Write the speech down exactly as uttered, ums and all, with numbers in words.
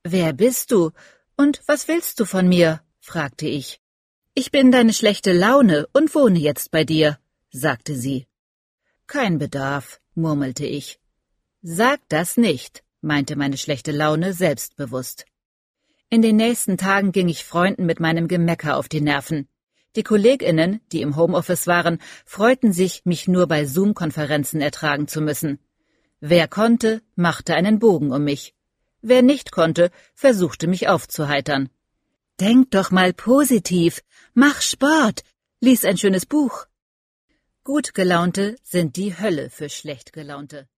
»Wer bist du und was willst du von mir?« fragte ich. »Ich bin deine schlechte Laune und wohne jetzt bei dir«, sagte sie. »Kein Bedarf«, murmelte ich. »Sag das nicht«, meinte meine schlechte Laune selbstbewusst. In den nächsten Tagen ging ich Freunden mit meinem Gemecker auf die Nerven. Die KollegInnen, die im Homeoffice waren, freuten sich, mich nur bei Zoom-Konferenzen ertragen zu müssen. Wer konnte, machte einen Bogen um mich. Wer nicht konnte, versuchte mich aufzuheitern. »Denk doch mal positiv, mach Sport, lies ein schönes Buch.« Gut Gelaunte sind die Hölle für schlecht Gelaunte.